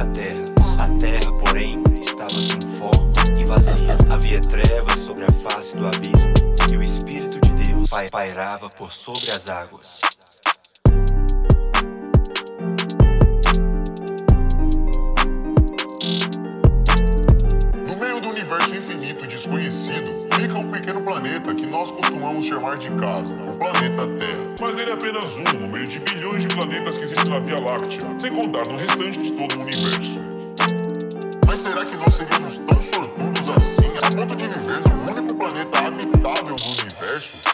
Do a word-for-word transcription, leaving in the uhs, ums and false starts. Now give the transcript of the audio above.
a terra. A terra, porém, estava sem forma e vazia. Havia trevas sobre a face do abismo, e o Espírito de Deus pairava por sobre as águas. No meio do universo infinito e desconhecido, fica um pequeno planeta que nós costumamos chamar de casa, o planeta Terra. Mas ele é apenas um no meio de bilhões de planetas que existem na Via Láctea, sem contar no restante de todo o universo. Mas será que nós seríamos tão sortudos assim, a ponto de viver no único planeta habitável do universo?